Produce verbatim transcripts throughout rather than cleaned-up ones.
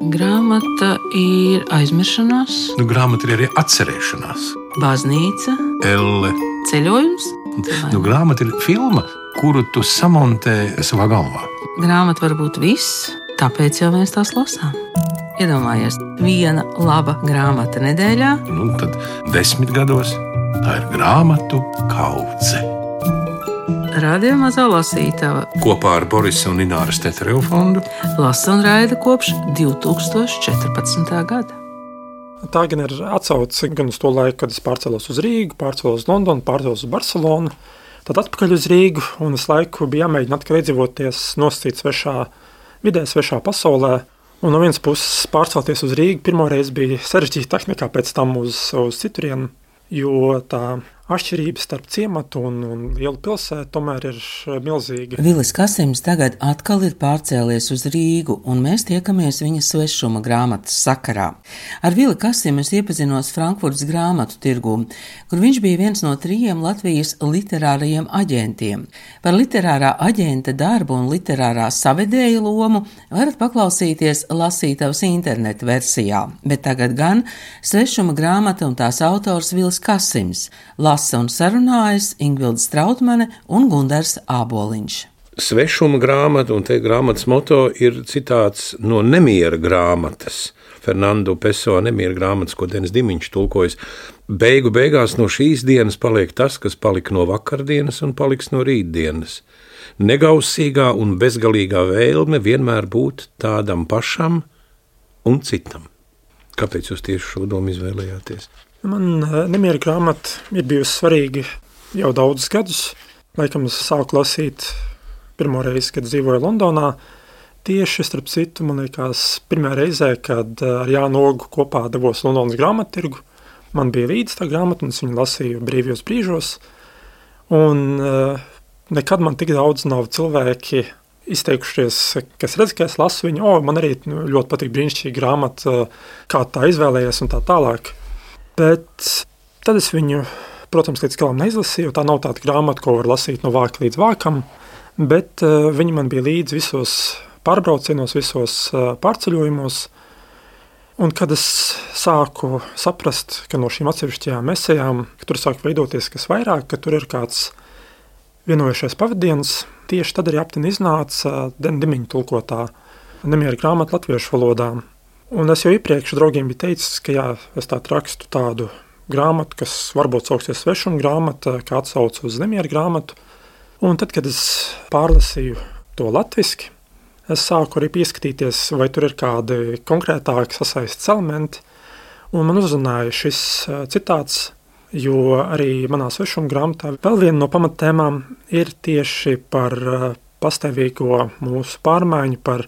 Grāmata ir aizmiršanās, Nu, grāmata ir arī atcerēšanās. baznīca, Elle. ceļojums. Nu, grāmata ir filma, kuru tu samontē savā galvā. Grāmata var būt viss, tāpēc jau mēs tās lasām. Iedomājies, viena laba grāmata nedēļā. Nu, tad desmit gados tā ir grāmatu kaudze. Radio Mazā lasītava Kopā ar Borisa un Ināras Tetereva fondu lasa un raida kopš divi tūkstoši četrpadsmitā gada. Tā gan ir atsauce gan uz to laiku, kad es pārcēlos uz Rīgu, pārcēlos uz Londonu, pārcēlos uz Barcelonu, tad atpakaļ uz Rīgu, un es laiku bija jāmēģina atkal iedzīvoties, nosacīt svešā vidē, svešā pasaulē. Un no vienas puses pārcelties uz Rīgu pirmoreiz bija sarežģītāk nekā pēc tam uz, uz citurienu, jo tā atšķirības starp ciematu un, un lielu pilsētu tomēr ir milzīga. Vilis Kasims tagad atkal ir pārcēlies uz Rīgu, un mēs tiekamies viņa svešuma grāmatas sakarā. Ar Vili Kasimu es iepazinos Frankfurtas grāmatu tirgū, kur viņš bija viens no trījiem Latvijas literārajiem aģentiem. Par literārā aģenta darbu un literārā savedēja lomu varat paklausīties lasītavas interneta versijā, bet tagad gan svešuma grāmata un tās autors Vilis Kasims. Lasa un sarunājas Ingvilda Strautmane un Gundars Āboliņš. Svešuma grāmata, un te grāmatas moto ir citāts no Nemiera grāmatas. Fernando Pessoa Nemiera grāmatas, ko Denis Dimiņš tulkojas. Beigu beigās no šīs dienas paliek tas, kas palika no vakardienas un paliks no rītdienas. Negausīgā un bezgalīgā vēlme vienmēr būt tādam pašam un citam. Kāpēc jūs tieši šo domu izvēlējāties? Man Nemiera grāmata ir bijusi svarīga jau daudzus gadus. Laikam es sāku lasīt pirmo reizi, kad dzīvoju Londonā. Tieši, starp citu, man liekas, pirmā reizē, kad ar Jānu Ogu kopā devos Londonas grāmattirgu, man bija līdzi tā grāmata, un es viņu lasīju brīvajos brīžos. Un uh, nekad man tik daudz nav cilvēki izteikušies, kas redz, ka es lasu viņu, o, man arī nu, ļoti patīk brīnišķīga grāmata, kā tā izvēlējies un tā tālāk. Bet tad es viņu, protams, līdz galam neizlasīju, tā nav tāda grāmata, ko var lasīt no vāka līdz vākam, bet uh, viņi man bija līdz visos pārbraucienos, visos uh, pārceļojumos. Un kad es sāku saprast, ka no šīm atsevišķajām esejām, ka tur sāk veidoties kas vairāk, ka tur ir kāds vienojušies pavadiens, tieši tad arī aptini iznāca Dena Dimiņa tulkotā Nemiera grāmata latviešu valodā. Un es jau iepriekš draugiem biju teicis, ka jā, es tādu rakstu tādu grāmatu, kas varbūt sauksies svešuma grāmata, kā atsauc uz Nemiera grāmatu. Un tad, kad es pārlasīju to latviski, es sāku arī pieskatīties, vai tur ir kādi konkrētāki sasaistes elementi. Un man uzrunāja šis citāts, jo arī manā svešuma grāmatā vēl viena no pamattēmām ir tieši par pastāvīgo mūsu pārmaiņu, par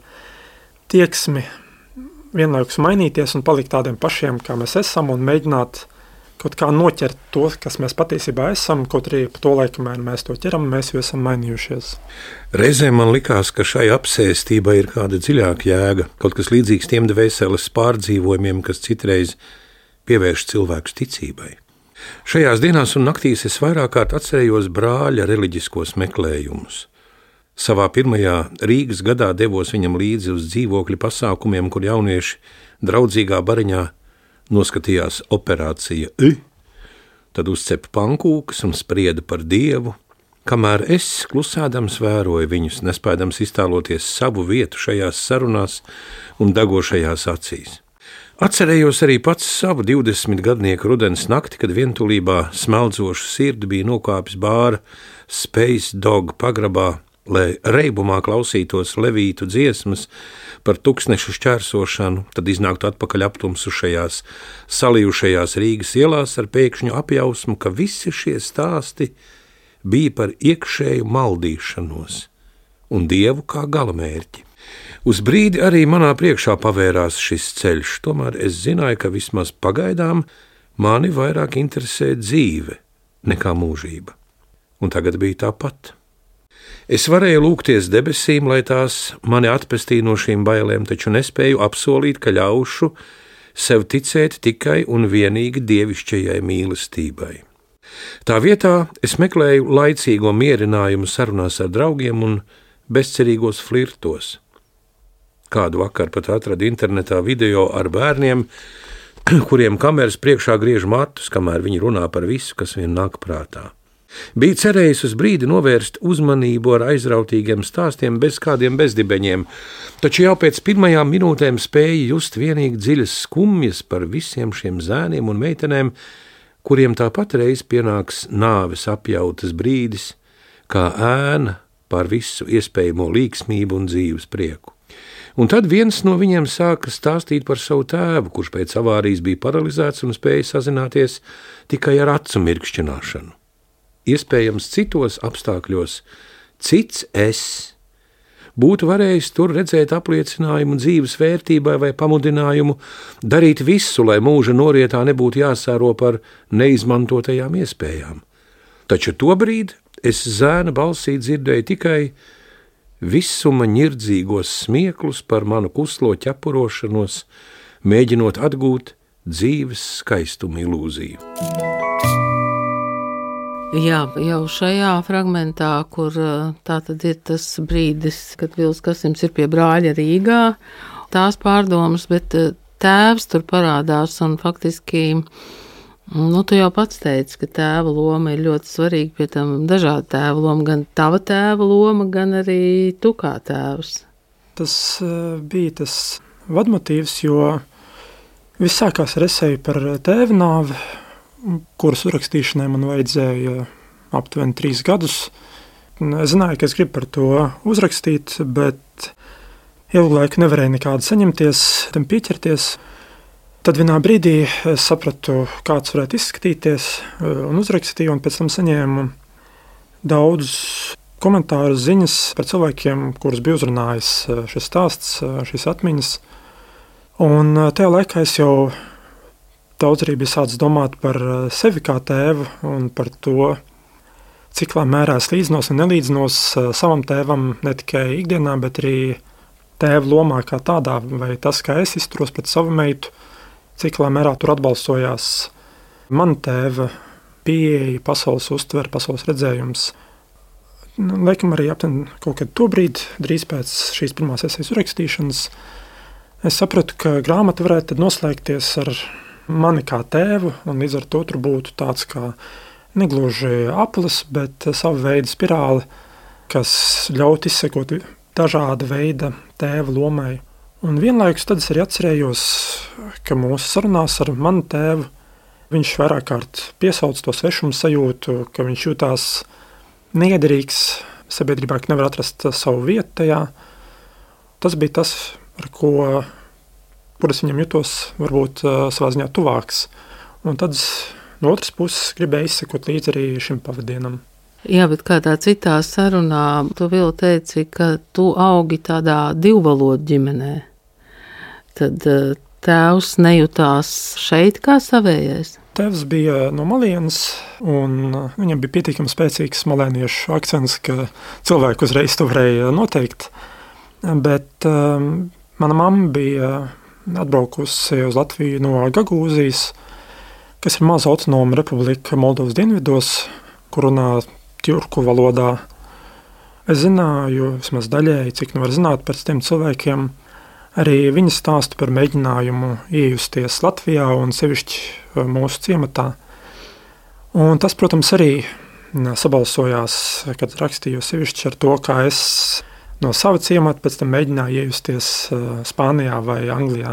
tieksmi vienlaikus mainīties un palikt tādiem pašiem, kā mēs esam, un mēģināt kaut kā noķert to, kas mēs patiesībā esam, kaut arī pa to laiku, kamēr mēs to ķeram, mēs jau esam mainījušies. Reizēm man likās, ka šai apsēstībai ir kāda dziļāka jēga, kaut kas līdzīgs tiem dvēseles pārdzīvojumiem, kas citreiz pievērš cilvēkus ticībai. Šajās dienās un naktīs es vairāk kārt atcerējos brāļa reliģiskos meklējumus. Savā pirmajā Rīgas gadā devos viņam līdzi uz dzīvokļu pasākumiem, kur jaunieši draudzīgā bariņā noskatījās operācija I, tad uzcepa pankūkas un sprieda par Dievu, kamēr es klusēdams vēroju viņus, nespēdams iztēloties savu vietu šajās sarunās un degošajās acīs. Atcerējos arī pats savu divdesmit gadnieku rudens nakti, kad vientulībā smeldzošu sirdi bija nokāpis bāra Space Dog pagrabā, lai reibumā klausītos levītu dziesmas par tuksnešu šķērsošanu, tad iznāktu atpakaļ aptumsušajās, salijušajās Rīgas ielās ar pēkšņu apjausmu, ka visi šie stāsti bija par iekšēju maldīšanos un Dievu kā galamērķi. Uz brīdi arī manā priekšā pavērās šis ceļš, tomēr es zināju, ka vismaz pagaidām mani vairāk interesē dzīve nekā mūžība. Un tagad bija tāpat. Es varēju lūgties debesīm, lai tās mani atpestīja no šīm bailēm, taču nespēju apsolīt, ka ļaušu sev ticēt tikai un vienīgi dievišķajai mīlestībai. Tā vietā es meklēju laicīgo mierinājumu sarunās ar draugiem un bezcerīgos flirtos. Kādu vakaru pat atradu internetā video ar bērniem, kuriem kameras priekšā griež matus, kamēr viņi runā par visu, kas vien nāk prātā. Bija cerējis uz brīdi novērst uzmanību ar aizrautīgiem stāstiem bez kādiem bezdibeņiem, taču jau pēc pirmajām minūtēm spēja just vienīgi dziļas skumjas par visiem šiem zēniem un meitenēm, kuriem tāpat reiz pienāks nāves apjautas brīdis, kā ēna pār visu iespējamo līksmību un dzīves prieku. Un tad viens no viņiem sāka stāstīt par savu tēvu, kurš pēc avārijas bija paralizēts un spēja sazināties tikai ar acu mirkšķināšanu. Iespējams, citos apstākļos cits es būtu varējis tur redzēt apliecinājumu dzīves vērtībai vai pamudinājumu darīt visu, lai mūža norietā nebūtu jāsēro par neizmantotajām iespējām. Taču tobrīd es zēna balsī dzirdēju tikai visuma ņirdzīgos smieklus par manu kuslo ķepurošanos, mēģinot atgūt dzīves skaistumu ilūziju. Jā, jau šajā fragmentā, kur tā tad ir tas brīdis, kad Vils Kasims ir pie brāļa Rīgā, tās pārdomas, bet tēvs tur parādās un faktiski, nu, tu jau pats teici, ka tēva loma ir ļoti svarīga, pie tam dažādi tēva loma, gan tava tēva loma, gan arī tu kā tēvs. Tas bija tas vadmotīvs, jo viss sākās ar esēju par tēva nāvi, kuras uzrakstīšanai man vajadzēja aptuveni trīs gadus. Es zināju, ka es gribu par to uzrakstīt, bet ilgu laiku nevarēju nekādu saņemties, tam pieķerties. Tad vienā brīdī es sapratu, kāds varētu izskatīties un uzrakstīju, un pēc tam saņēmu daudz komentāru ziņas par cilvēkiem, kurus bija uzrunājis šis stāsts, šīs atmiņas. Un tajā laikā es jau daudz arī bija sācis domāt par sevi kā tēvu un par to, cik lielā mērā es līdzinos un nelīdzinos savam tēvam ne tikai ikdienā, bet arī tēva lomā kā tādā, vai tas, kā es izturos pret savu meitu, cik lielā mērā tur atbalstojās mana tēva pieeja, pasaules uztvere, pasaules redzējums. Laikam arī aptuveni kaut kad to brīdi, drīz pēc šīs pirmās esejas uzrakstīšanas, es sapratu, ka grāmata varētu tad noslēgties ar mani kā tēvu, un līdz ar to tur būtu tāds kā negluži aplis, bet sava veida spirāli, kas ļaut izsekot dažāda veida tēva lomai. Un vienlaikus tad es arī atcerējos, ka mūsu sarunās ar manu tēvu viņš vairāk kārt piesauc to svešumu sajūtu, ka viņš jūtās neiederīgs sabiedrībā, ka nevar atrast savu vietu tajā. Tas bija tas, ar ko kur es viņam jutos varbūt savā ziņā tuvāks. Un tad no otras puses gribēju izsekot līdzi arī šim pavadienam. Jā, bet kādā citā sarunā tu vēl teici, ka tu augi tādā divvalodu ģimenē. Tad tēvs nejutās šeit kā savējais? Tēvs bija no Malienas, un viņam bija pietiekami spēcīgs malēniešu akcents, ka cilvēku uzreiz to varēja noteikt. Bet um, mana mamma bija atbraukusi uz Latviju no Gagūzijas, kas ir maza autonoma republika Moldovas dienvidos, kur runā tjurku valodā. Es zināju, vismaz daļēji, cik nu var zināt par tiem cilvēkiem, arī viņa stāstu par mēģinājumu iejusties Latvijā un sevišķi mūsu ciematā. Un tas, protams, arī sabalsojās, kad rakstīju sevišķi ar to, kā es no sava ciemata pēc tam mēģināju iejusties Spānijā vai Anglijā.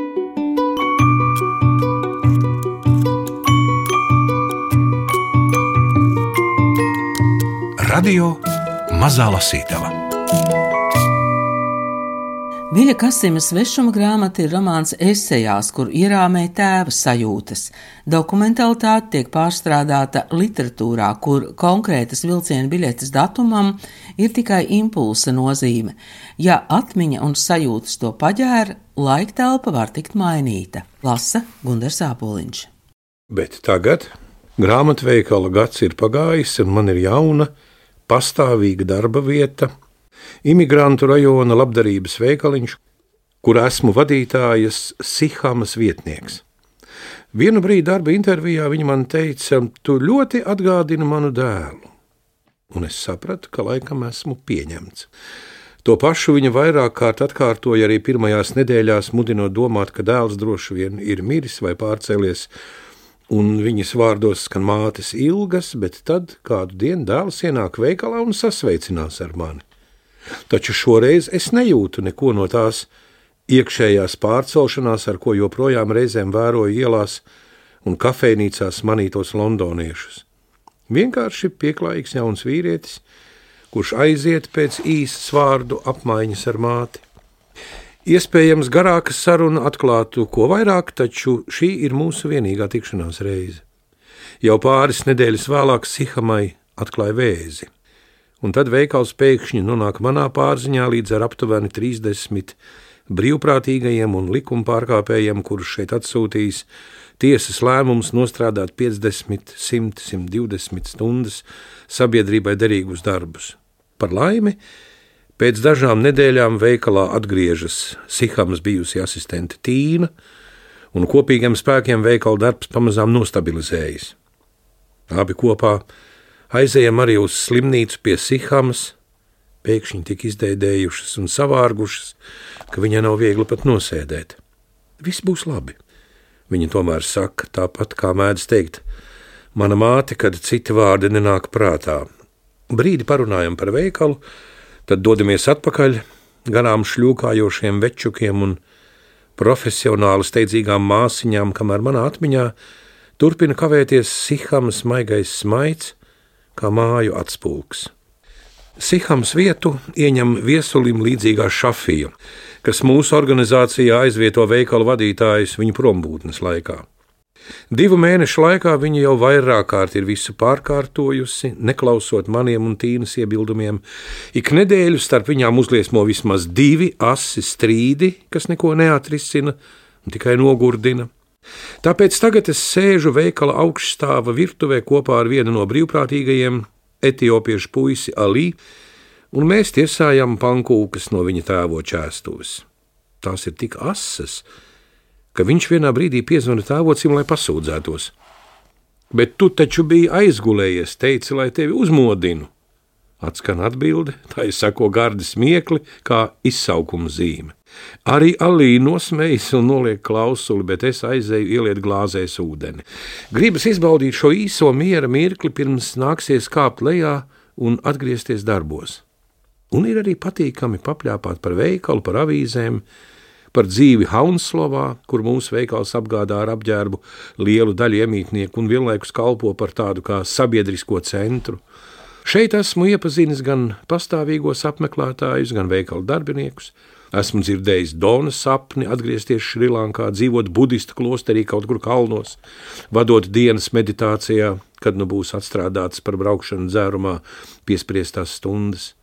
Radio Mazā Lasītava. Viļa Kasima svešuma grāmata ir romāns esejās, kur ierāmē tēva sajūtas. Dokumentalitāte tiek pārstrādāta literatūrā, kur konkrētas vilciena biļetes datumam ir tikai impulsa nozīme. Ja atmiņa un sajūtas to paģēra, laiktelpa var tikt mainīta. Lasa Gundars Āboliņš. Bet tagad grāmatveikala gads ir pagājis, un man ir jauna, pastāvīga darba vieta, imigrantu rajona labdarības veikaliņš, kur esmu vadītājas Sihamas vietnieks. Vienu brīdi darba intervijā viņa man teica, tu ļoti atgādini manu dēlu. Un es sapratu, ka laikam esmu pieņemts. To pašu viņa vairāk kārt atkārtoja arī pirmajās nedēļās, mudinot domāt, ka dēls droši vien ir miris vai pārcēlies, un viņas vārdos skan mātes ilgas, bet tad kādu dienu dēls ienāk veikalā un sasveicinās ar mani. Taču šoreiz es nejūtu neko no tās iekšējās pārcelšanās, ar ko joprojām reizēm vēroju ielās un kafejnīcās manītos londoniešus. Vienkārši pieklājīgs jauns vīrietis, kurš aiziet pēc īsas vārdu apmaiņas ar māti. Iespējams, garāka saruna atklātu ko vairāk, taču šī ir mūsu vienīgā tikšanās reize. Jau pāris nedēļas vēlāk Sihamai atklāja vēzi, un tad veikals pēkšņi nonāk manā pārziņā līdz ar aptuveni trīsdesmit brīvprātīgajiem un likumpārkāpējiem, kurus šeit atsūtījis tiesas lēmums nostrādāt piecdesmit, simt, simt divdesmit stundas sabiedrībai derīgus darbus. Par laimi, pēc dažām nedēļām veikalā atgriežas Sihamas bijusī asistente Tīna, un kopīgiem spēkiem veikala darbs pamazām nostabilizējas. Abi kopā aizejam arī uz slimnīcu pie Sihamas, pēkšņi tik izdēdējušas un savārgušas, ka viņai nav viegli pat nosēdēt. Viss būs labi, viņa tomēr saka, tāpat kā mēdz teikt mana māte, kad citi vārdi nenāk prātā. Brīdi parunājam par veikalu, tad dodamies atpakaļ garām šļūkājošiem večukiem un profesionāli steidzīgām māsiņām, kamēr manā atmiņā turpina kavēties Sihamas maigais smaids, kā māju atspulks. Sihamas vietu ieņem viesulim līdzīgā Šafija, kas mūsu organizācijā aizvieto veikalu vadītājus viņu prombūtnes laikā. Divu mēnešu laikā viņa jau vairāk kārt ir visu pārkārtojusi, neklausot maniem un Tīnas iebildumiem. Ik nedēļu starp viņām uzliesmo vismaz divi asi strīdi, kas neko neatrisina un tikai nogurdina. Tāpēc tagad es sēžu veikala augšstāva virtuvē kopā ar vienu no brīvprātīgajiem, etiopiešu puisi Ali, un mēs tiesājam pankūkas no viņa tēvo čēstuves. Tās ir tik asas, ka viņš vienā brīdī piezvana tēvocim, lai pasūdzētos. Bet tu taču biji aizgulējies, teici, lai tevi uzmodinu. Atskan atbilde, tā ir sako gardi smiekli, kā izsaukuma zīme. Arī Alī nosmejas un noliek klausuli, bet es aizeju ieliet glāzēs ūdeni. Gribas izbaudīt šo īso miera mirkli, pirms nāksies kāpt lejā un atgriezties darbos. Un ir arī patīkami papļāpāt par veikalu, par avīzēm, par dzīvi Haunslovā, kur mūsu veikals apgādā ar apģērbu lielu daļu iemītnieku un vienlaikus kalpo par tādu kā sabiedrisko centru. Šeit esmu iepazinis gan pastāvīgos apmeklētājus, gan veikalu darbiniekus. Esmu dzirdējis Donas sapni atgriezties Šrilankā, dzīvot budistu klosterī kaut kur kalnos, vadot dienas meditācijā, kad nu būs atstrādātas par braukšanu dzērumā piespriestās stundas.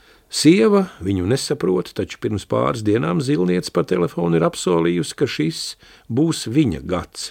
Sieva viņu nesaprot, taču pirms pāris dienām zilniece pa telefonu ir apsolījusi, ka šis būs viņa gads.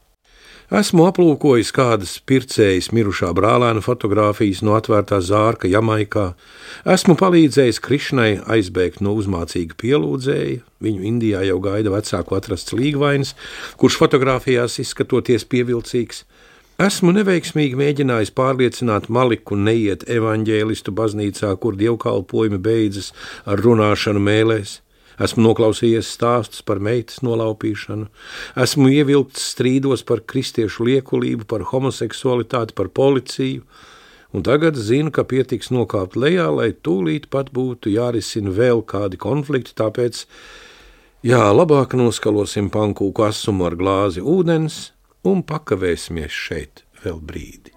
Esmu aplūkojis kādas pircējas mirušā brālēna fotogrāfijas no atvērtā zārka Jamaikā. Esmu palīdzējis Krišnai aizbēgt no uzmācīga pielūdzēja. Viņu Indijā jau gaida vecāku atrasts līgvainis, kurš fotogrāfijās izskatoties pievilcīgs. Esmu neveiksmīgi mēģinājis pārliecināt Maliku neiet evaņģēlistu baznīcā, kur dievkalpojumi beidzas ar runāšanu mēlēs. Esmu noklausījies stāstus par meitas nolaupīšanu. Esmu ievilkts strīdos par kristiešu liekulību, par homoseksualitāti, par policiju. Un tagad zinu, ka pietiks nokāpt lejā, lai tūlīt pat būtu jārisina vēl kādi konflikti, tāpēc, jā, labāk noskalosim pankūku asumu ar glāzi ūdens un pakavēsimies šeit vēl brīdi.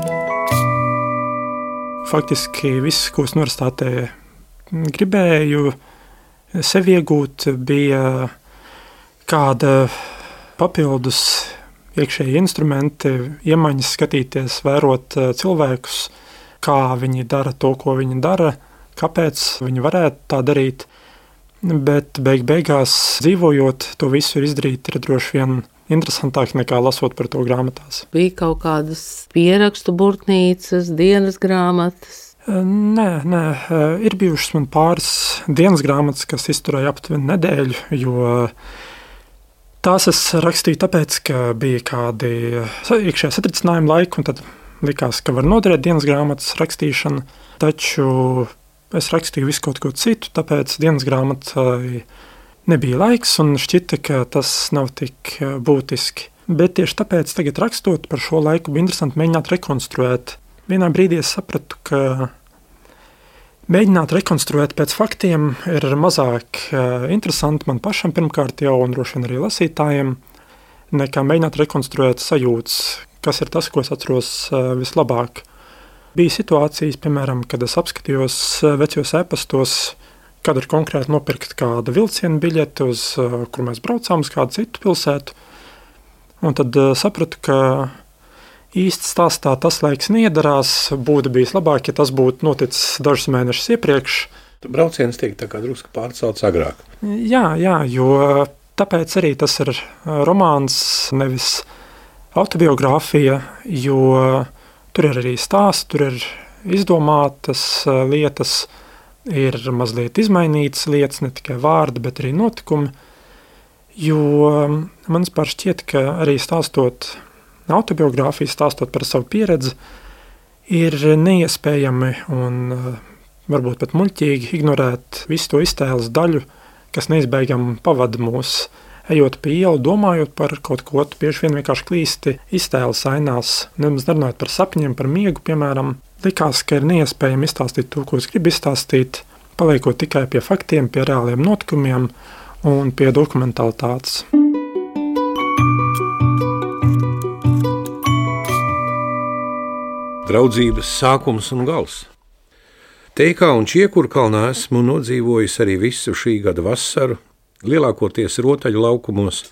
Faktiski viss, ko es universitātē gribēju sevi iegūt, bija kāda papildus iekšēji instrumenti, iemaņas skatīties, vērot cilvēkus, kā viņi dara to, ko viņi dara, kāpēc viņi varētu tā darīt, bet beig beigās dzīvojot, to visu ir izdarīt, ir droši vien interesantāk nekā lasot par to grāmatās. Bija kaut kādas pierakstu burtnīcas, dienas grāmatas? Nē, nē, ir bijušas man pāris dienas grāmatas, kas izturēja aptuveni nedēļu, jo tās es rakstīju tāpēc, ka bija kādi iekšējā satricinājuma laiki, un tad likās, ka var noderēt dienas grāmatas rakstīšana, taču es rakstīju visu kaut ko citu, tāpēc dienas grāmatai nebija laiks un šķita, ka tas nav tik būtiski. Bet tieši tāpēc tagad rakstot par šo laiku bija interesanti mēģināt rekonstruēt. Vienā brīdī es sapratu, ka mēģināt rekonstruēt pēc faktiem ir mazāk interesanti man pašam pirmkārt jau un droši vien arī lasītājiem, nekā mēģināt rekonstruēt sajūtas, kas ir tas, ko es atceros vislabāk. Bija situācijas, piemēram, kad es apskatījos vecajos e-pastos, kad ir konkrēti nopirkt kāda vilciena biļete, uz kur mēs braucām uz kādu citu pilsētu. Un tad sapratu, ka īsti stāstā tas laiks neiedarās, būtu bijis labāk, ja tas būtu noticis dažus mēnešus iepriekš. Brauciens tiek tā kā drusku pārcelts agrāk. Jā, jā, jo tāpēc arī tas ir romāns, nevis autobiogrāfija, jo tur ir arī stāsts, tur ir izdomātas lietas, ir mazliet izmainītas lietas, ne tikai vārdi, bet arī notikumi. Jo man vispār šķiet, ka arī stāstot autobiogrāfiju, stāstot par savu pieredzi, ir neiespējami un varbūt pat muļķīgi ignorēt visu to iztēles daļu, kas neizbēgami pavada mūs, ejot pa ielu, domājot par kaut ko, tu bieži vien vienkārši klīsti iztēles ainās, nemaz nerunājot par sapņiem, par miegu, piemēram. Likās, ka ir neiespējami izstāstīt to, ko es gribu izstāstīt, paliekot tikai pie faktiem, pie reāliem notikumiem un pie dokumentalitātes. Draudzības sākums un gals. Teikā un Čiekurkalnā esmu nodzīvojis arī visu šī gada vasaru, lielākoties rotaļu laukumos,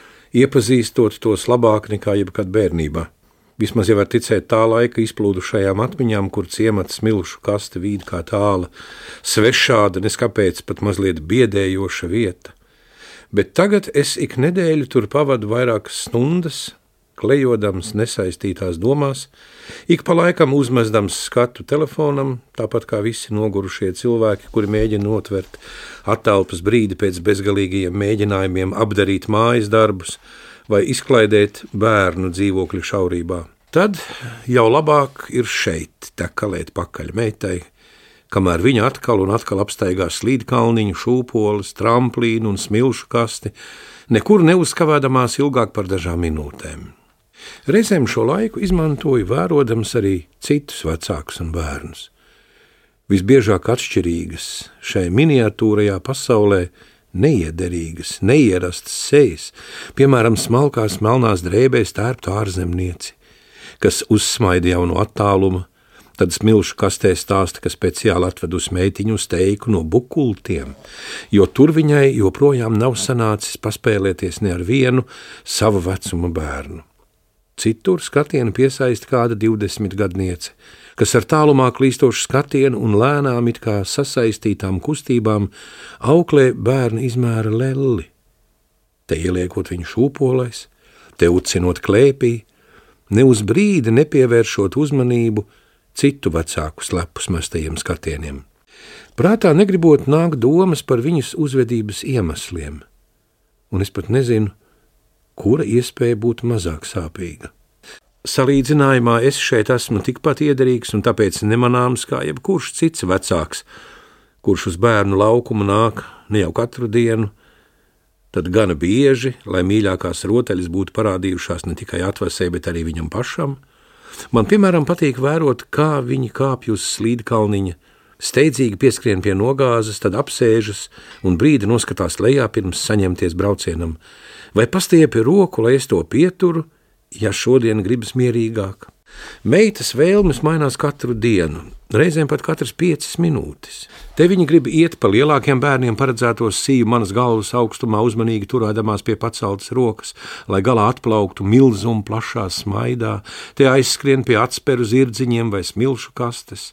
iepazīstot tos labāk nekā jebkad bērnībā. Vismaz jau var ticēt tā laika izplūdušajām atmiņām, kur ciemats smilšu kaste vīd kā tāla, svešāda, neskapēc pat mazliet biedējoša vieta. Bet tagad es ik nedēļu tur pavadu vairākas stundas, klejodams nesaistītās domās, ik pa laikam uzmezdams skatu telefonam, tāpat kā visi nogurušie cilvēki, kuri mēģina notvert attelpas brīdi pēc bezgalīgajiem mēģinājumiem apdarīt mājas darbus vai izklaidēt bērnu dzīvokļu šaurībā. Tad jau labāk ir šeit tekalēt pakaļ meitai, kamēr viņa atkal un atkal apstaigā slīdkalniņu, šūpoles, tramplīnu un smilšu kasti, nekur neuzkavēdamās ilgāk par dažām minūtēm. Reizēm šo laiku izmantoju vērodams arī citus vecākus un bērnus. Visbiežāk atšķirīgas šai miniatūrajā pasaulē neiederīgas, neierastas sejas, piemēram, smalkās melnās drēbēs tērptu ārzemnieci, kas uzsmaida jau no attāluma, tad smilšu kastē stāsta, ka speciāli atvedus meitiņu uz teiku no bukultiem, jo tur viņai joprojām nav sanācis paspēlēties ne ar vienu sava vecuma bērnu. Citur skatienu piesaista kāda divdesmitgadniece, kas ar tālumā klīstošu skatienu un lēnām it kā sasaistītām kustībām auklē bērnu izmēra lelli. Te ieliekot viņu šūpolēs, te ucinot klēpī, ne uz brīdi nepievēršot uzmanību citu vecāku slepus mestajiem skatieniem. Prātā negribot nāk domas par viņas uzvedības iemesliem, un es pat nezinu, kura iespēja būt mazāk sāpīga. Salīdzinājumā es šeit esmu tikpat iederīgs un tāpēc nemanāms kā jebkurš cits vecāks, kurš uz bērnu laukumu nāk ne jau katru dienu, tad gana bieži, lai mīļākās rotaļas būtu parādījušās ne tikai atvasē, bet arī viņam pašam. Man, piemēram, patīk vērot, kā viņi kāpj uz slīdkalniņa, steidzīgi pieskrien pie nogāzes, tad apsēžas un brīdi noskatās lejā pirms saņemties braucienam, vai pastiepi roku, lai es to pieturu, ja šodien gribas mierīgāk. Meitas vēlmes mainās katru dienu, reizēm pat katras piecas minūtes. Te viņi grib iet pa lielākiem bērniem paredzētos sīju manas galvas augstumā uzmanīgi turēdamās pie paceltas rokas, lai galā atplauktu milzumu plašā smaidā, te aizskrien pie atsperu zirdziņiem vai smilšu kastes.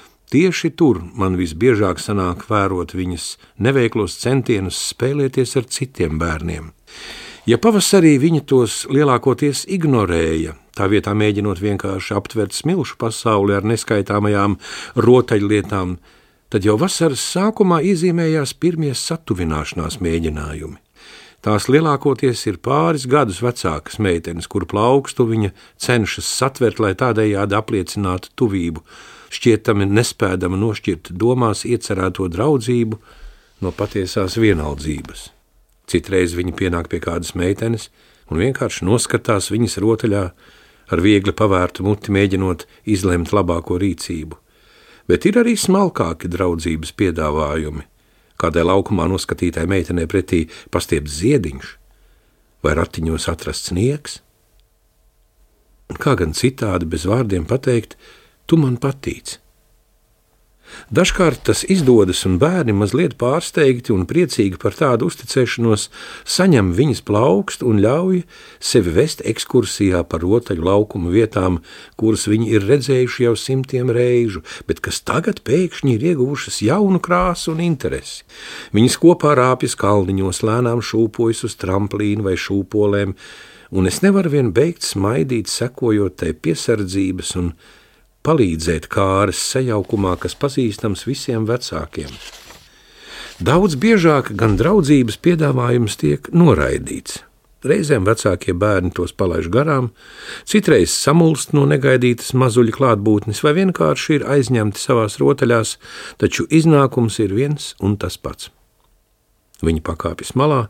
Tieši tur man visbiežāk sanāk vērot viņas neveiklos centienus spēlēties ar citiem bērniem. Ja pavasarī viņa tos lielākoties ignorēja, tā vietā mēģinot vienkārši aptvert smilšu pasauli ar neskaitāmajām rotaļlietām, tad jau vasaras sākumā iezīmējās pirmie satuvināšanās mēģinājumi. Tās lielākoties ir pāris gadus vecākas meitenes, kuru plaukstu viņa cenšas satvert, lai tādējādi apliecinātu tuvību. šķietami nespēdama nošķirt domās iecerēto draudzību no patiesās vienaldzības. Citreiz viņa pienāk pie kādas meitenes un vienkārši noskatās viņas rotaļā ar viegli pavērtu muti, mēģinot izlemt labāko rīcību. Bet ir arī smalkāki draudzības piedāvājumi. Kādai laukumā noskatītai meitenei pretī pastiepts ziediņš vai ratiņos atrasts sniegs. Un kā gan citādi bez vārdiem pateikt, tu man patīc. Dažkārt tas izdodas, un bērni mazliet pārsteigti un priecīgi par tādu uzticēšanos saņem viņas plaukstu un ļauj sevi vest ekskursijā par rotaļu laukumu vietām, kuras viņi ir redzējuši jau simtiem reižu, bet kas tagad pēkšņi ir ieguvušas jaunu krāsu un interesi. Viņas kopā rāpjas kalniņos, lēnām šūpojas uz tramplīnu vai šūpolēm, un es nevaru vien beigt smaidīt, sekojot tai piesardzības un palīdzēt kāres sajaukumā, kas pazīstams visiem vecākiem. Daudz biežāk gan draudzības piedāvājums tiek noraidīts. Reizēm vecākie bērni tos palaiž garām, citreiz samulst no negaidītas mazuļa klātbūtnes vai vienkārši ir aizņemti savās rotaļās, taču iznākums ir viens un tas pats. Viņi pakāpjas malā,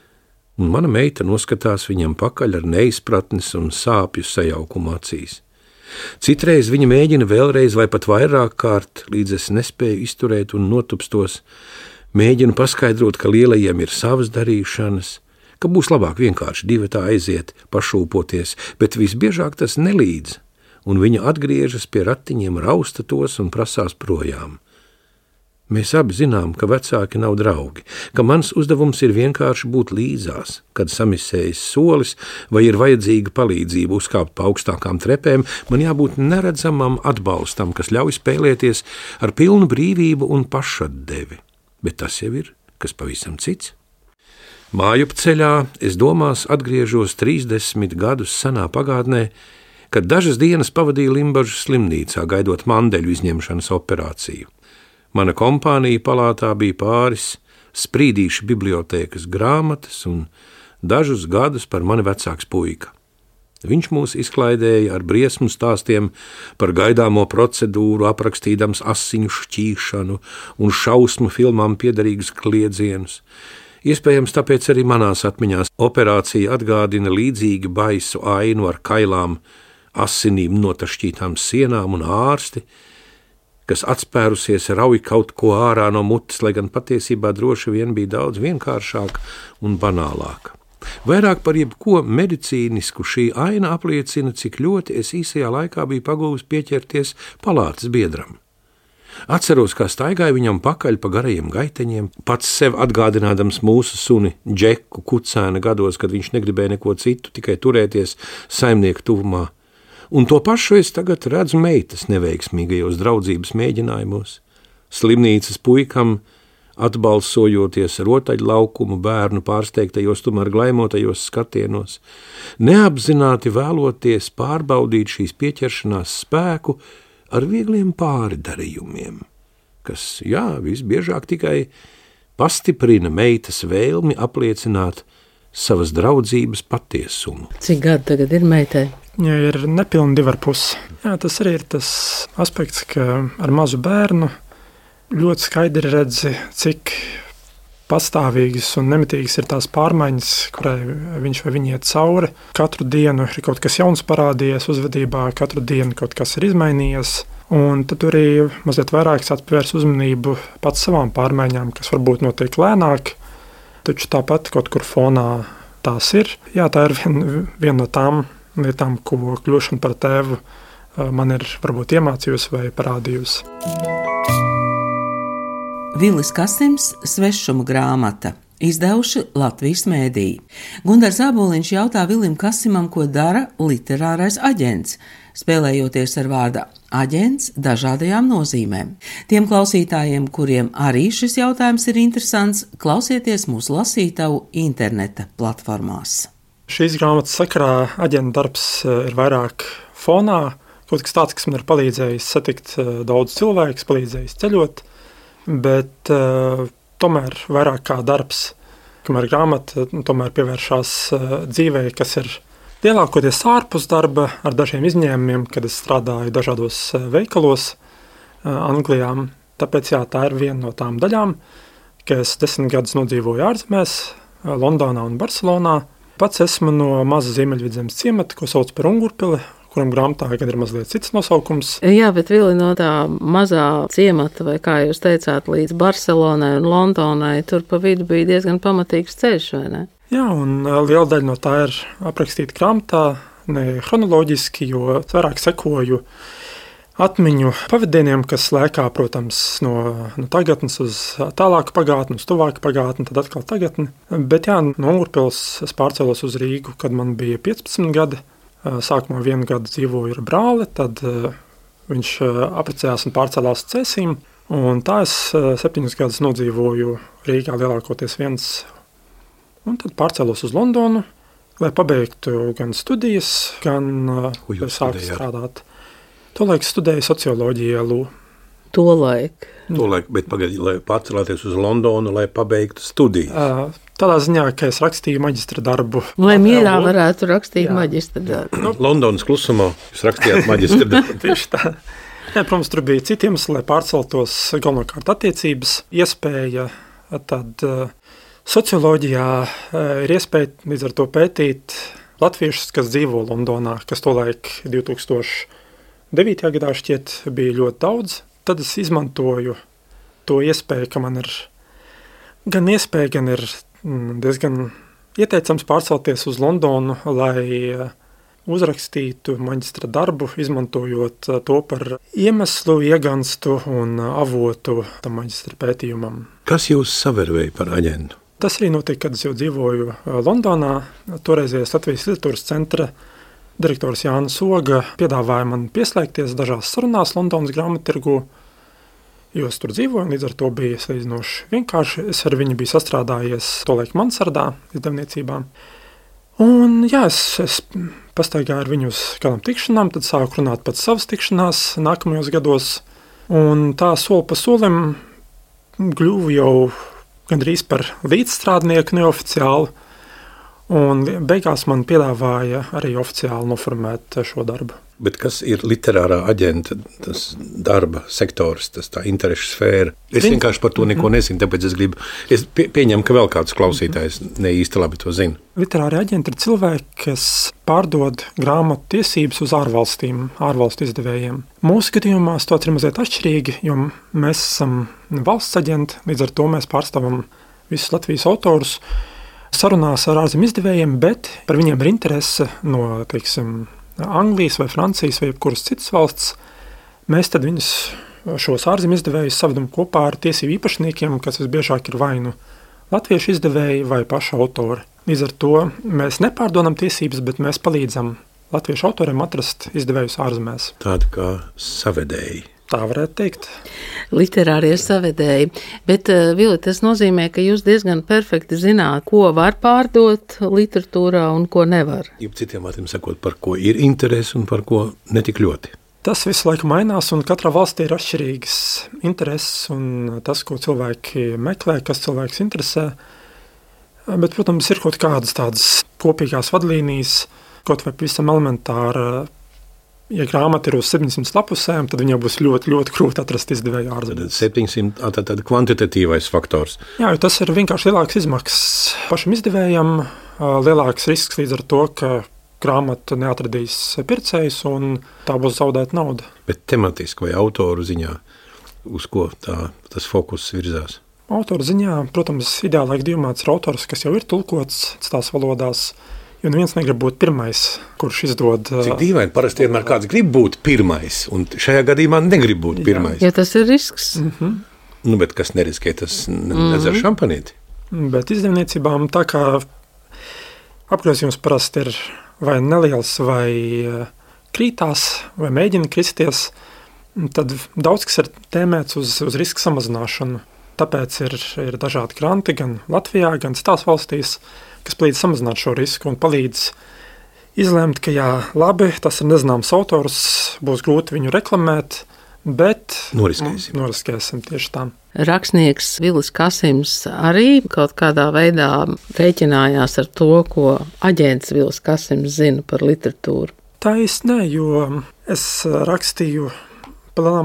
un mana meita noskatās viņam pakaļ ar neizpratnes un sāpju sajaukumu acīs. Citreiz viņa mēģina vēlreiz vai pat vairāk kārt, līdz es nespēju izturēt un notupstos, mēģinu paskaidrot, ka lielajiem ir savas darīšanas, ka būs labāk vienkārši divatā aiziet, pašūpoties, bet visbiežāk tas nelīdz, un viņa atgriežas pie ratiņiem, rausta tos un prasās projām. Mēs abi zinām, ka vecāki nav draugi, ka mans uzdevums ir vienkārši būt līdzās, kad samisējas solis vai ir vajadzīga palīdzība uzkāpt pa augstākām trepēm, man jābūt neredzamam atbalstam, kas ļauj spēlēties ar pilnu brīvību un pašatdevi. Bet tas jau ir kas pavisam cits. Mājup ceļā es domās atgriežos trīsdesmit gadus senā pagātnē, kad dažas dienas pavadīju Limbažu slimnīcā, gaidot mandeļu izņemšanas operāciju. Mana kompānija palātā bija pāris sprīdīšu bibliotēkas grāmatas un dažus gadus par mani vecāks puika. Viņš mūs izklaidēja ar briesmu stāstiem par gaidāmo procedūru, aprakstīdams asiņu šķīšanu un šausmu filmām piederīgus kliedzienus. Iespējams, tāpēc arī manās atmiņās operācija atgādina līdzīgi baisu ainu ar kailām, asinīm notašķītām sienām un ārsti, kas atspērusies rauj kaut ko ārā no mutes, lai gan patiesībā droši vien bija daudz vienkāršāk un banālāk. Vairāk par jebko medicīnisku šī aina apliecina, cik ļoti es īsajā laikā biju pagūvis pieķerties palātas biedram. Atceros, kā staigāju viņam pakaļ pa garajiem gaiteņiem, pats sev atgādinādams mūsu suni Džeku kucēna gados, kad viņš negribēja neko citu, tikai turēties saimnieku tuvumā. Un to pašu es tagad redzu meitas neveiksmīgajos draudzības mēģinājumos. Slimnīcas puikam, atbalsojoties rotaļu laukumu bērnu pārsteigtajos, tomēr glaimotajos skatienos, neapzināti vēloties pārbaudīt šīs pieķeršanās spēku ar viegliem pāridarījumiem, kas, jā, visbiežāk tikai pastiprina meitas vēlmi apliecināt savas draudzības patiesumu. Cik gadu tagad ir meitai? Ja ir nepilni divi ar pusi. Jā, tas arī ir tas aspekts, ka ar mazu bērnu ļoti skaidri redzi, cik pastāvīgas un nemitīgas ir tās pārmaiņas, kurai viņš vai viņa iet cauri. Katru dienu ir kaut kas jauns parādījies uzvedībā, katru dienu kaut kas ir izmainījies. Un tad arī mazliet vairāk atvērs uzmanību pats savām pārmaiņām, kas varbūt notiek lēnāk, taču tāpat kaut kur fonā tās ir. Jā, tā ir viena vien no tām lietām, ko kļūšana par tēvu man ir varbūt iemācījusi vai parādījusi. Vilis Kasims, Svešuma grāmata, izdevuši Latvijas mēdīji. Gundars Āboliņš jautā Vilim Kasimam, ko dara literārais aģents, spēlējoties ar vārda aģents dažādajām nozīmēm. Tiem klausītājiem, kuriem arī šis jautājums ir interesants, klausieties mūsu lasītavu interneta platformās. Šīs grāmatas sakarā aģenta darbs ir vairāk fonā, kaut kas tāds, kas man ir palīdzējis satikt daudz cilvēkus, palīdzējis ceļot, bet uh, tomēr vairāk kā darbs, kamēr grāmata tomēr pievēršās uh, dzīvē, kas ir lielākoties ārpus darba ar dažiem izņēmumiem, kad es strādāju dažādos uh, veikalos, Anglijā. Tāpēc jā, tā ir viena no tām daļām, ka es desmit gadus nodzīvoju ārzemēs, Londonā un Barcelonā. Pats esmu no maza Ziemeļvidzemes ciemata, ko sauc par Ungurpili, kuram grāmatā gan ir mazliet cits nosaukums. Jā, bet Vili, no tā mazā ciemata, vai kā jūs teicāt, līdz Barcelonai un Londonai, tur pa vidu bija diezgan pamatīgs ceļš, vai ne? Jā, un liela daļa no tā ir aprakstīta grāmatā, ne chronoloģiski, jo vairāk sekoju atmiņu pavadieniem, kas lēkā, protams, no, no tagadnes uz tālāku pagātni, uz tuvāku pagātni, tad atkal tagadni. Bet jā, no Ungurpils es pārcēlos uz Rīgu, kad man bija piecpadsmit gadi. Sākumā vienu gadu dzīvoju ar brāli, tad viņš apprecējās un pārcēlās uz Cēsīm. Un tā es septiņus gadus nodzīvoju Rīgā lielākoties viens. Un tad pārcēlos uz Londonu, lai pabeigtu gan studijas, gan sāku strādāt. Tolaik studēju socioloģiju L U. Tolaik. Tolaik, bet pagaidi, lai pārcelāties uz Londonu, lai pabeigtu studijas. Tādā ziņā, ka es rakstīju maģistra darbu. Lai mierā varētu rakstīt Jā. maģistra darbu. Nu, Londonas klusumā jūs rakstījāt maģistra darbu. Tieši tā. Jā, protams, tur bija citiem, lai pārceltos galvenokārt attiecības. Iespēja tad socioloģijā ir iespēja līdz ar to pētīt latviešus, kas dzīvo Londonā, kas tolaik divi tūkstoši devītajā gadā šķiet bija ļoti daudz. Tad es izmantoju to iespēju, ka man ir gan iespēja, gan ir diezgan ieteicams pārcelties uz Londonu, lai uzrakstītu maģistra darbu, izmantojot to par iemeslu, ieganstu un avotu tam maģistra pētījumam. Kas jūs savervēja par aģentu? Tas arī notika, kad es jau dzīvoju Londonā. Toreizējais Latvijas literatūras centra direktors Jānis Oga piedāvāja man pieslēgties dažās sarunās Londonas grāmattirgū, jo es tur dzīvoju, līdz ar to bija salīdzinoši vienkārši. Es ar viņu biju sastrādājies tolaik Mansardā izdevniecībā. Un jā, es, es pastaigāju ar viņu uz kādām tikšanām, tad sāku runāt pēc savas tikšanās nākamajos gados. Un tā soli pa solim kļuvu jau gandrīz par līdzstrādnieku neoficiāli. Un beigās man piedāvāja arī oficiāli noformēt šo darbu. Bet kas ir literārā aģenta, tas darba sektors, tas tā interešu sfēra? Es Vin... vienkārši par to neko nezinu, tāpēc es gribu, es pie, pieņemu, ka vēl kāds klausītājs ne īsti labi to zina. Literāri aģenti ir cilvēki, kas pārdod grāmatu tiesības uz ārvalstīm, ārvalstu izdevējiem. Mūsu gadījumā tas ir mazliet atšķirīgi, jo mēs esam valsts aģenti, līdz ar to mēs pārstāvam visus Latvijas autorus sarunās ar ārzemju izdevējiem, bet par viņiem ir interese no, teiksim, Anglijas vai Francijas vai jebkuras citas valsts. Mēs tad viņus, šos ārzemju izdevējus, savedam kopā ar tiesību īpašniekiem, kas visbiežāk ir vai nu latviešu izdevēji vai paši autori. Līdz ar to mēs nepārdodam tiesības, bet mēs palīdzam latviešu autoriem atrast izdevējus ārzemēs. Tāda kā savedēji. Tā varētu teikt. Literārie savedēji. Bet, Vili, tas nozīmē, ka jūs diezgan perfekti zināt, ko var pārdot literatūrā un ko nevar. Jeb citiem vārdiem sakot, par ko ir interesi un par ko netik ļoti. Tas visu laiku mainās, un katrā valstī ir atšķirīgas intereses un tas, ko cilvēki meklē, kas cilvēks interesē. Bet, protams, ir kaut kādas tādas kopīgās vadlīnijas, kaut vai pavisam elementāra. Ja grāmata ir uz septiņsimt lapusēm, tad viņai būs ļoti, ļoti grūti atrast izdevēju ārzemēs. Tad septiņsimt, tad, tad kvantitatīvais faktors. Jā, jo tas ir vienkārši lielāks izmaksas pašam izdevējam, lielāks risks līdz ar to, ka grāmata neatradīs pircējus un tā būs zaudēta nauda. Bet tematiski vai autoru ziņā, uz ko tā, tas fokus virzās? Autoru ziņā, protams, ideālā gadījumā tas ir autors, kas jau ir tulkots citās valodās. Jo neviens negrib būt pirmais, kurš izdod. Cik dīvaini, parasti vienmēr kāds grib būt pirmais, un šajā gadījumā negrib būt pirmais. Jā, tas ir risks. Mm-hmm. Nu, bet kas neriskē, tas nedzer mm-hmm. šampanīti. Bet izdevniecībām tā kā apgrozījums parasti ir vai neliels, vai krītās, vai mēģina kristies, tad daudz kas ir tēmēts uz, uz riska samazināšanu. Tāpēc ir, ir dažādi granti gan Latvijā, gan citās valstīs, kas palīdz samazināt šo risku un palīdz izlemt, ka jā, labi, tas ir nezināms autors, būs grūti viņu reklamēt, bet noriskēsim. Noriskēsim tieši tā. Rakstnieks Vilis Kasims arī kaut kādā veidā rēķinājās ar to, ko aģents Vilis Kasims zina par literatūru. Tā īsti ne, jo es rakstīju palielam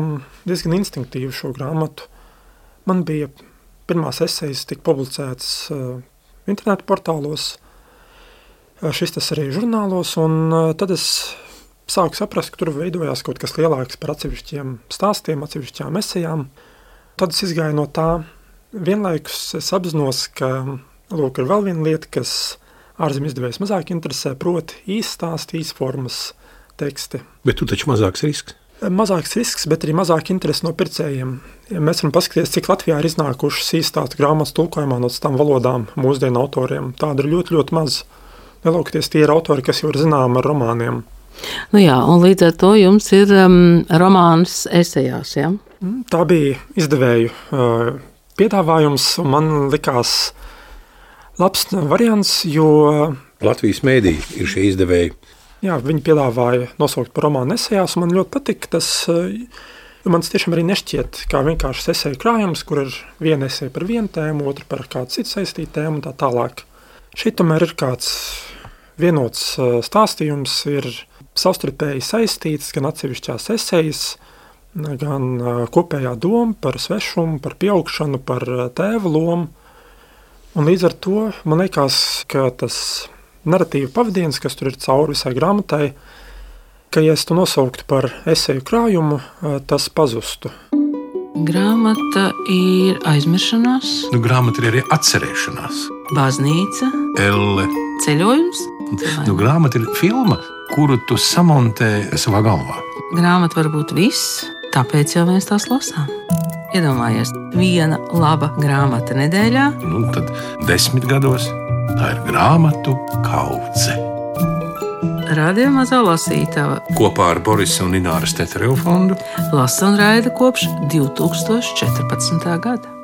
diezgan instinktīvi šo grāmatu. Man bija pirmās esejas tika publicētas uh, internetu portālos, uh, šis tas arī žurnālos, un uh, tad es sāku saprast, ka tur veidojās kaut kas lielāks par atsevišķiem stāstiem, atsevišķām esejām. Tad es izgāju no tā. Vienlaikus es apzinos, ka lūk, ir vēl viena lieta, kas ārzemju izdevējs mazāk interesē, proti īststāsti, īsformas teksti. Bet tu taču mazāks risks. Mazāks risks, bet arī mazāk interesi no pircējiem. Ja mēs varam paskatīties, cik Latvijā ir iznākušas īststāstu grāmatas tulkojumā no citām valodām mūsdienu autoriem. Tāda ir ļoti, ļoti maz. Nelūkoties, tie ir autori, kas jau ir zināmi ar romāniem. Nu jā, un līdz ar to jums ir um, romāns esejās, ja? Tā bija izdevēju uh, piedāvājums, un man likās labs variants, jo Latvijas mēdī ir šie izdevēji. Jā, viņi piedāvāja nosaukt par romānu esejās, un man ļoti patika tas, jo man tiešām arī nešķiet kā vienkārši eseju krājums, kur ir viena eseja par vienu tēmu, otra par kādu citu saistītu tēmu un tā tālāk. Šeit tomēr ir kāds vienots stāstījums, ir savstarpēji saistīts gan atsevišķās esejas, gan kopējā doma par svešumu, par pieaugšanu, par tēva lomu. Un līdz ar to man liekas, ka tas naratīva pavadiens, kas tur ir cauri visai grāmatai, ka, ja es to nosauktu par eseju krājumu, tas pazustu. Grāmata ir aizmiršanās, Nu, grāmata ir arī atcerēšanās. baznīca, Elle. ceļojums. Nu, grāmata ir filma, kuru tu samontē savā galvā. Grāmata var būt viss, tāpēc jau mēs tās lasām. Iedomājies, viena laba grāmata nedēļā. Nu, tad desmit gados tā ir grāmatu kaudze. Radio Mazā lasītava Kopā ar Borisa un Ināras Tetereva fondu lasa un raida kopš divi tūkstoši četrpadsmitā gada.